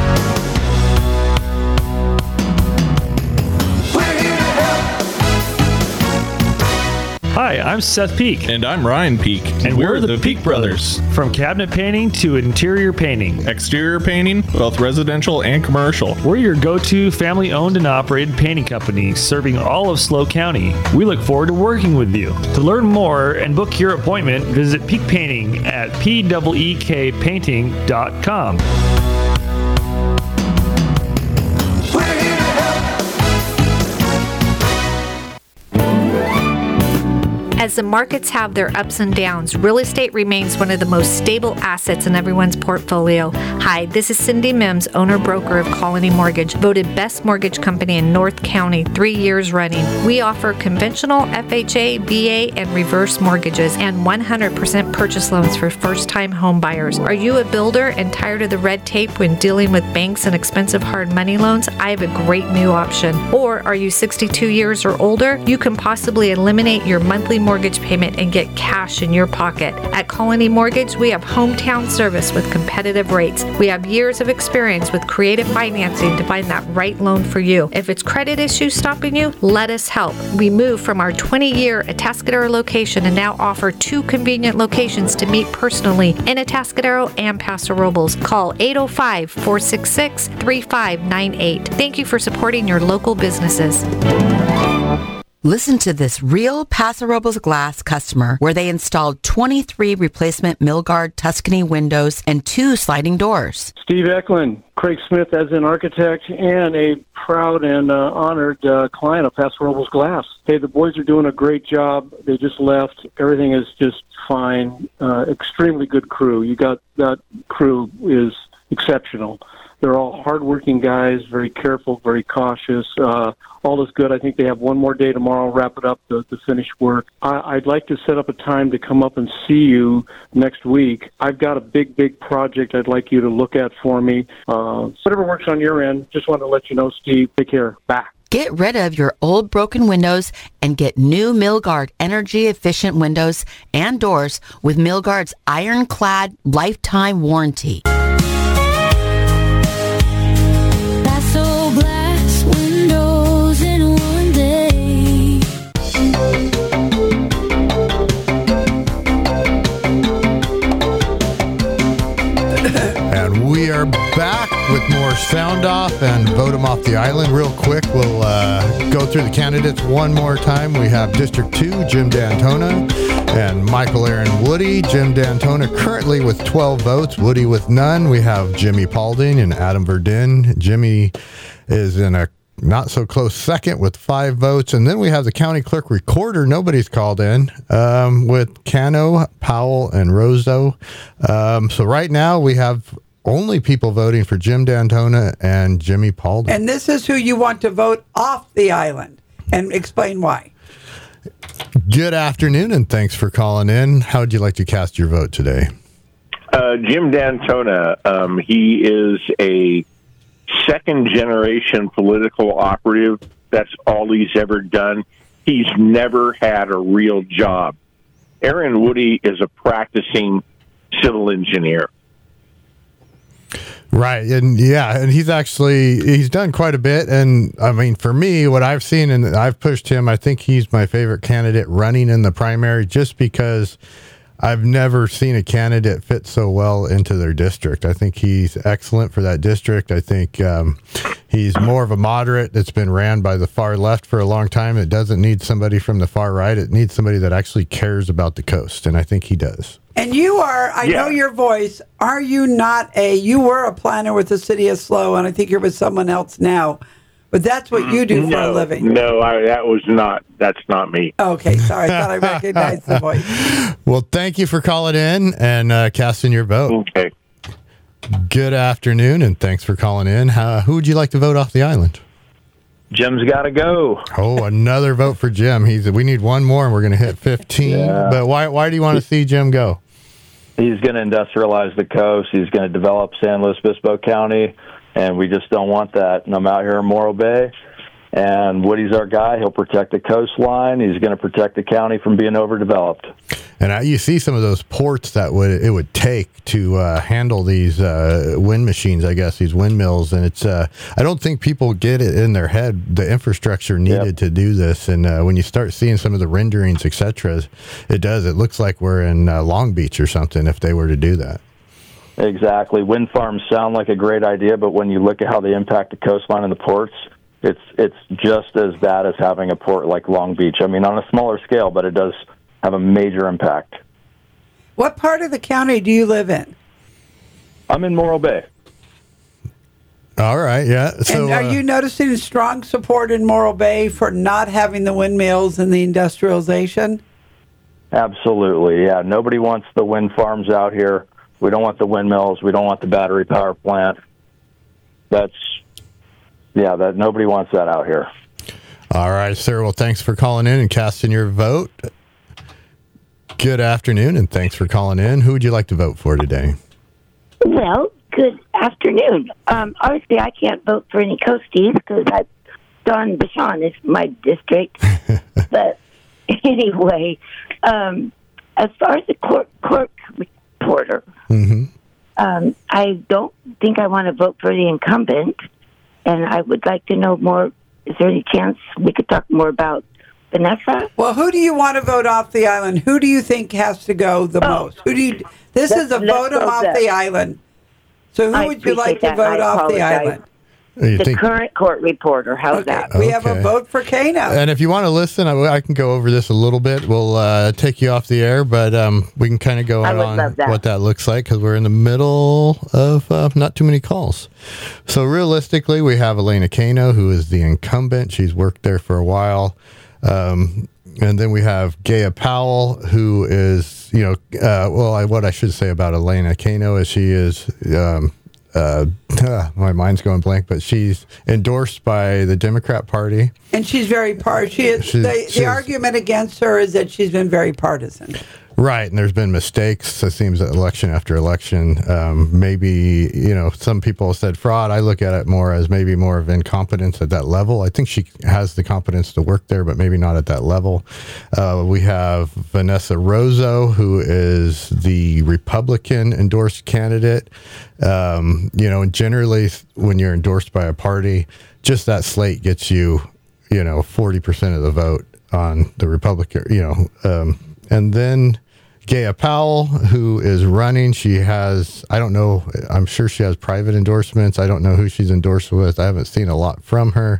Hi, I'm Seth Peak. And I'm Ryan Peak. And we're, we're the, the Peak Brothers. From cabinet painting to interior painting. Exterior painting, both residential and commercial. We're your go-to family-owned and operated painting company serving all of SLO County. We look forward to working with you. To learn more and book your appointment, visit Peak Painting at P E E K painting dot com. As the markets have their ups and downs, real estate remains one of the most stable assets in everyone's portfolio. Hi, this is Cindy Mims, owner-broker of Colony Mortgage, voted best mortgage company in North County three years running. We offer conventional F H A, V A, and reverse mortgages and one hundred percent purchase loans for first-time home buyers. Are you a builder and tired of the red tape when dealing with banks and expensive hard money loans? I have a great new option. Or are you sixty-two years or older? You can possibly eliminate your monthly mortgage mortgage payment and get cash in your pocket. At Colony Mortgage, we have hometown service with competitive rates. We have years of experience with creative financing to find that right loan for you. If it's credit issues stopping you, let us help. We moved from our twenty-year Atascadero location and now offer two convenient locations to meet personally in Atascadero and Paso Robles. Call eight oh five, four six six, three five nine eight. Thank you for supporting your local businesses. Listen to this real Paso Robles Glass customer where they installed twenty-three replacement Milgard Tuscany windows and two sliding doors. Steve Eklund, Craig Smith as an architect and a proud and uh, honored uh, client of Paso Robles Glass. Hey, the boys are doing a great job. They just left. Everything is just fine. Uh, extremely good crew. You got that crew is exceptional. They're all hardworking guys, very careful, very cautious. Uh, all is good. I think they have one more day tomorrow, wrap it up to, to finish work. I, I'd like to set up a time to come up and see you next week. I've got a big, big project I'd like you to look at for me. Uh, whatever works on your end, just wanted to let you know, Steve. Take care. Bye. Get rid of your old broken windows and get new Milgard energy-efficient windows and doors with Milgard's ironclad lifetime warranty. We are back with more Sound Off and Vote 'em Off the Island. Real quick, we'll uh, go through the candidates one more time. We have District two, Jim Dantona, and Michael Aaron Woody. Jim Dantona currently with twelve votes, Woody with none. We have Jimmy Paulding and Adam Verdin. Jimmy is in a not so close second with five votes. And then we have the county clerk recorder. Nobody's called in um, with Cano, Powell, and Roseau. Um, so right now we have only people voting for Jim Dantona and Jimmy Paulding. And this is who you want to vote off the island. And explain why. Good afternoon, and thanks for calling in. How would you like to cast your vote today? Uh, Jim Dantona. Um, he is a second-generation political operative. That's all he's ever done. He's never had a real job. Aaron Woody is a practicing civil engineer. Right. And yeah, and he's actually, he's done quite a bit. And I mean, for me, what I've seen, and I've pushed him, I think he's my favorite candidate running in the primary just because I've never seen a candidate fit so well into their district. I think he's excellent for that district. I think um, he's more of a moderate that's been ran by the far left for a long time. It doesn't need somebody from the far right. It needs somebody that actually cares about the coast. And I think he does. And you are, I Yeah. know your voice, are you not a, you were a planner with the city of SLO, and I think you're with someone else now, but that's what you do for no, a living. No, I, that was not. That's not me. Okay, sorry. I thought I recognized the voice. Well, thank you for calling in and uh, casting your vote. Okay. Good afternoon, and thanks for calling in. Uh, who would you like to vote off the island? Jim's got to go. Oh, another vote for Jim. He's. We need one more, and we're going to hit fifteen. Yeah. But why? Why do you want to see Jim go? He's going to industrialize the coast. He's going to develop San Luis Obispo County, and we just don't want that. And I'm out here in Morro Bay, and Woody's our guy. He'll protect the coastline. He's going to protect the county from being overdeveloped. And I, you see some of those ports that would it would take to uh, handle these uh, wind machines, I guess, these windmills. And it's uh, I don't think people get it in their head, the infrastructure needed yep. to do this. And uh, when you start seeing some of the renderings, et cetera, it does. It looks like we're in uh, Long Beach or something if they were to do that. Exactly. Wind farms sound like a great idea, but when you look at how they impact the coastline and the ports, it's it's just as bad as having a port like Long Beach. I mean, on a smaller scale, but it does have a major impact. What part of the county do you live in? I'm in Morro Bay. All right, yeah. So, and are uh, you noticing strong support in Morro Bay for not having the windmills and the industrialization? Absolutely, yeah. Nobody wants the wind farms out here. We don't want the windmills. We don't want the battery power plant. That's, yeah, that nobody wants that out here. All right, sir. Well, thanks for calling in and casting your vote. Good afternoon, and thanks for calling in. Who would you like to vote for today? Well, good afternoon. Um, obviously, I can't vote for any coasties because I, Don Bashan is my district. But anyway, um, as far as the court, court reporter, mm-hmm. um, I don't think I want to vote for the incumbent, and I would like to know more. Is there any chance we could talk more about Vanessa? Well, who do you want to vote off the island? Who do you think has to go the Oh. most? Who do you? This Let's- is a let's vote him go off there. the island. So who I would you like appreciate to that. vote I off the apologize. island? You The think- current court reporter. How's that? We have a Okay. vote for Kano. And if you want to listen, I, I can go over this a little bit. We'll uh, take you off the air, but um, we can kind of go I out would on love that. what that looks like because we're in the middle of uh, not too many calls. So realistically, we have Elena Kano, who is the incumbent. She's worked there for a while. Um, and then we have Gaya Powell, who is, you know, uh, well, I, what I should say about Elena Kano is she is, um, uh, my mind's going blank, but she's endorsed by the Democrat Party. And she's very part. She is, She's- the, she's- the argument against her is that she's been very partisan. Right, and there's been mistakes, it seems, election after election. Um, maybe, you know, some people said fraud. I look at it more as maybe more of incompetence at that level. I think she has the competence to work there, but maybe not at that level. Uh, we have Vanessa Rozo, who is the Republican endorsed candidate. Um, you know, and generally, when you're endorsed by a party, just that slate gets you, you know, forty percent of the vote on the Republican, you know, um, and then Gaya Powell, who is running, she has, I don't know, I'm sure she has private endorsements. I don't know who she's endorsed with. I haven't seen a lot from her.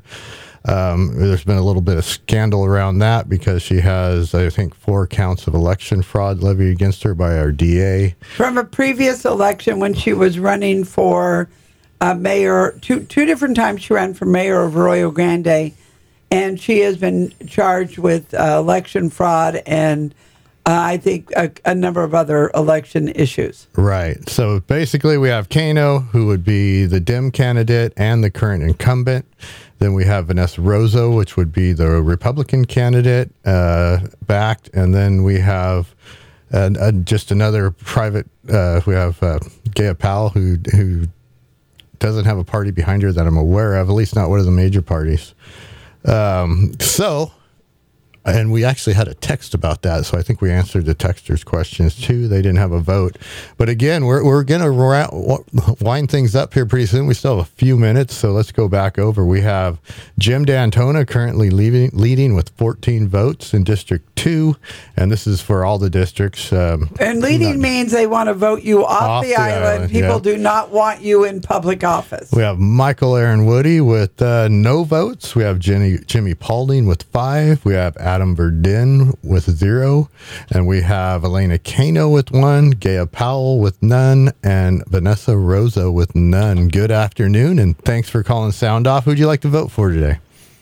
Um, there's been a little bit of scandal around that because she has, I think, four counts of election fraud levied against her by our D A. From a previous election when she was running for uh, mayor, two, two different times she ran for mayor of Arroyo Grande, and she has been charged with uh, election fraud and Uh, I think a, a number of other election issues. Right. So basically, we have Kano, who would be the Dem candidate and the current incumbent. Then we have Vanessa Rozo, which would be the Republican candidate uh, backed. And then we have uh, uh, just another private. Uh, we have uh, Gaya Powell, who who doesn't have a party behind her that I'm aware of, at least not one of the major parties. Um, so. and we actually had a text about that, so I think we answered the texters' questions too. They didn't have a vote. But again, we're, we're going to ra- wind things up here pretty soon. We still have a few minutes, so let's go back over. We have Jim D'Antona currently leading, leading with fourteen votes in District two, and this is for all the districts. Um, and leading not, means they want to vote you off, off the, the island. island. People yeah. do not want you in public office. We have Michael Aaron Woody with uh, no votes. We have Jenny, Jimmy Paulding with five. We have Adam Verdin with zero. And we have Elena Cano with one, Gaya Powell with none, and Vanessa Rosa with none. Good afternoon, and thanks for calling Sound Off. Who'd you like to vote for today?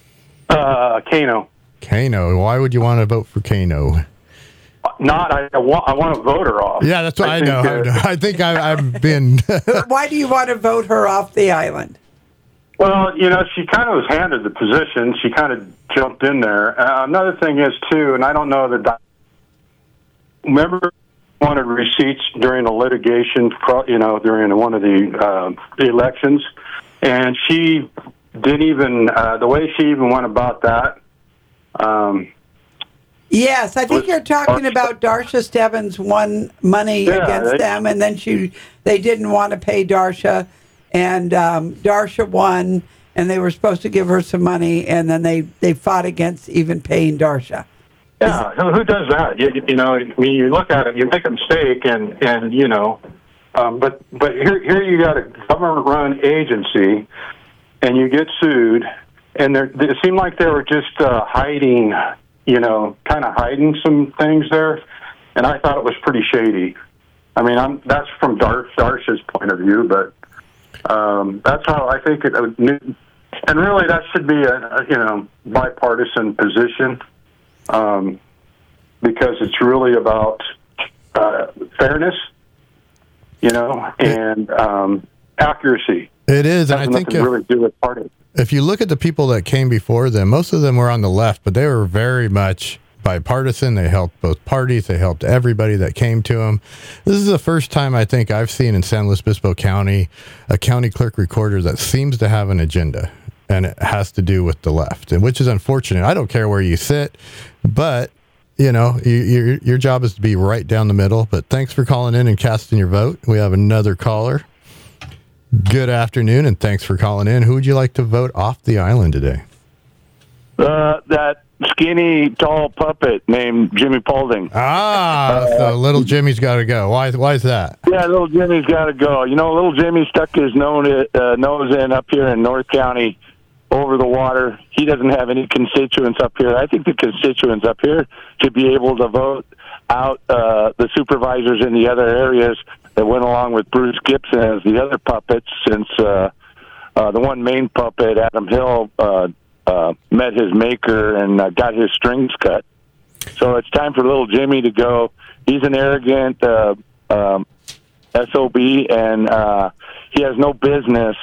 Uh, Cano. Kano. Why would you want to vote for Kano? Not, I, I want. I want to vote her off. Yeah, that's what I, I know. Think, uh, I think I, I've been. Why do you want to vote her off the island? Well, you know, she kind of was handed the position. She kind of jumped in there. Uh, another thing is too, and I don't know that. Remember, wanted receipts during the litigation. You know, during one of the, uh, the elections, and she didn't even uh, the way she even went about that. Um, yes, I think you're talking about Darsha Stebbins won money yeah, against they, them, and then she they didn't want to pay Darsha, and um, Darsha won, and they were supposed to give her some money, and then they, they fought against even paying Darsha. Yeah, who, who does that? You, you know, when you look at it, you make a mistake, and, and you know, um, but but here here you got a government-run agency, and you get sued. And it seemed like they were just uh, hiding, you know, kind of hiding some things there. And I thought it was pretty shady. I mean, I'm, that's from Dar- Darsha's point of view, but um, that's how I think it. And really, that should be a, a you know bipartisan position um, because it's really about uh, fairness, you know, and um, accuracy. It is, and I think if, really do with party. If you look at the people that came before them, most of them were on the left, but they were very much bipartisan. They helped both parties. They helped everybody that came to them. This is the first time I think I've seen in San Luis Obispo County a county clerk recorder that seems to have an agenda, and it has to do with the left, and which is unfortunate. I don't care where you sit, but you know, you, your your job is to be right down the middle. But thanks for calling in and casting your vote. We have another caller. Good afternoon, and thanks for calling in. Who would you like to vote off the island today? Uh, that skinny, tall puppet named Jimmy Paulding. Ah, uh, so little Jimmy's got to go. Why? Why is that? Yeah, little Jimmy's got to go. You know, little Jimmy stuck his nose, uh, nose in up here in North County over the water. He doesn't have any constituents up here. I think the constituents up here should be able to vote out uh, the supervisors in the other areas that went along with Bruce Gibson as the other puppets, since uh, uh, the one main puppet, Adam Hill, uh, uh, met his maker and uh, got his strings cut. So it's time for little Jimmy to go. He's an arrogant uh, um, S O B, and uh, he has no business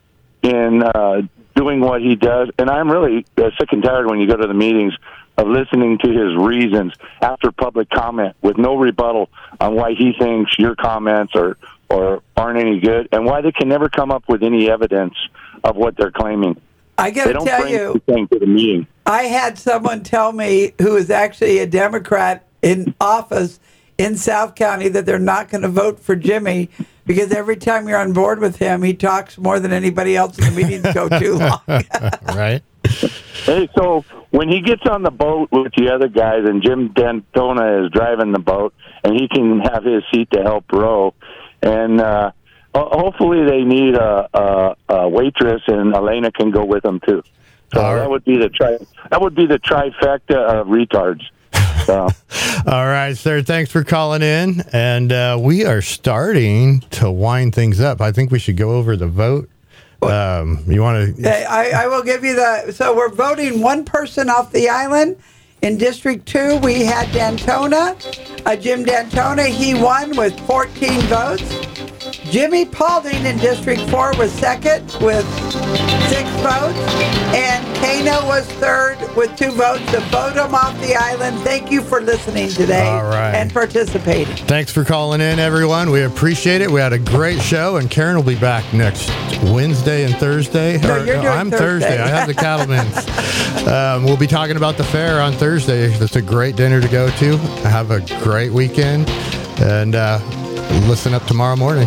in uh, doing what he does. And I'm really uh, sick and tired when you go to the meetings of listening to his reasons after public comment with no rebuttal on why he thinks your comments are or aren't any good, and why they can never come up with any evidence of what they're claiming. I got to tell you, to the meeting. I had someone tell me who is actually a Democrat in office in South County that they're not going to vote for Jimmy because every time you're on board with him, he talks more than anybody else in the meetings go too long. Right. Hey, so when he gets on the boat with the other guys and Jim D'Antona is driving the boat and he can have his seat to help row, and uh, hopefully they need a, a, a waitress and Elena can go with them too. So right. that would be the tri- that would be the trifecta of retards. So. All right, sir. Thanks for calling in, and uh, we are starting to wind things up. I think we should go over the vote. Um, you want to? I, I will give you the. So we're voting one person off the island. In District Two, we had D'Antona, uh, Jim D'Antona. He won with fourteen votes. Jimmy Paulding in District four was second with six votes, and Kano was third with two votes to vote him off the island. Thank you for listening today All right. and participating. Thanks for calling in, everyone. We appreciate it. We had a great show, and Karen will be back next Wednesday and Thursday. No, Or- you're doing I'm Thursday. Thursday. I have the Cattlemen's. um, we'll be talking about the fair on Thursday. That's a great dinner to go to. Have a great weekend, and uh, listen up tomorrow morning.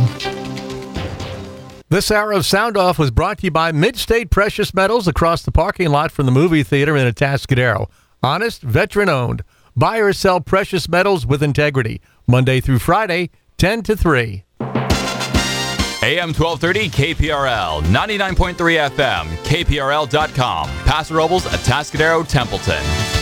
This hour of Sound Off was brought to you by Mid-State Precious Metals across the parking lot from the movie theater in Atascadero. Honest, veteran-owned. Buy or sell precious metals with integrity. Monday through Friday, ten to three. A M twelve thirty K P R L, ninety-nine point three F M, K P R L dot com. Paso Robles, Atascadero, Templeton.